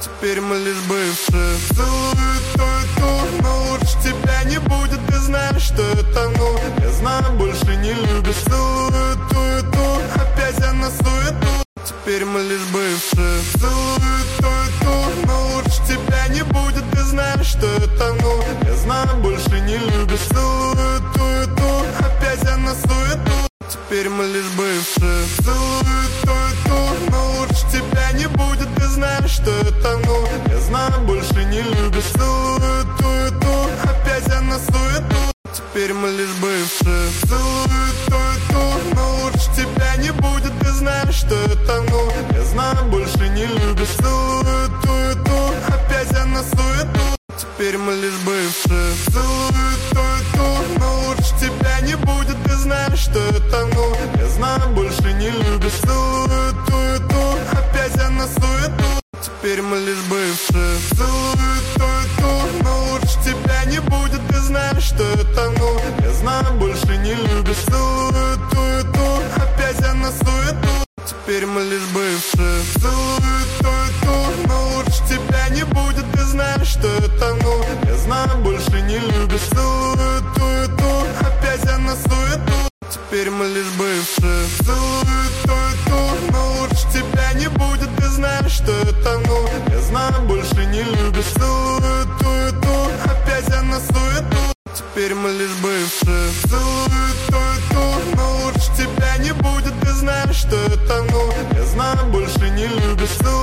теперь мы лишь бывшие. Целую ту и ту, но лучше тебя не будет. Ты знаешь, что это ну, я знаю, больше не любишь. Целую ту и ту, опять я на суету, теперь мы лишь бывшие. Целую ту и ту, но лучше тебя не будет. Ты знаешь, что это ну, я знаю, больше не любишь. Целую ту и ту, опять я на суету, теперь мы лишь бывшие. Целую ту и ту, но лучше тебя не будет. Ты знаешь, что это ну, я знаю, больше не любишь. Целую ту и ту, опять я на суету, теперь мы лишь бывшие. Целую ту и ту, но лучше тебя не будет. Ты знаешь, что это ну, я знаю, больше не любишь. Целую ту и ту, опять я на суету, теперь мы лишь бывшие. Целую ту и ту, но лучше тебя не будет. Ты знаешь, что это ну, я знаю, больше не любишь. Целую ту и ту, опять я на суету, теперь мы лишь бывшие. Целую ту и ту, но лучше тебя не будет. Ты знаешь, что это ну, я знаю, больше не любишь. Целую ту и ту, опять я на суету, теперь мы лишь бывшие. Целую ту и ту, но лучше тебя не будет. Ты знаешь, что это ну, я знаю, больше не любишь. Целую ту и ту, опять я на суету, теперь мы лишь бывшие. Целую ту и ту, но лучше тебя не будет. Ты знаешь, что это ну, я знаю, больше не любишь. Целую ту и ту, опять я на суету, теперь мы лишь бывшие. Целую ту и ту, но лучше тебя не будет. Ты знаешь, что это ну, я знаю, больше не любишь.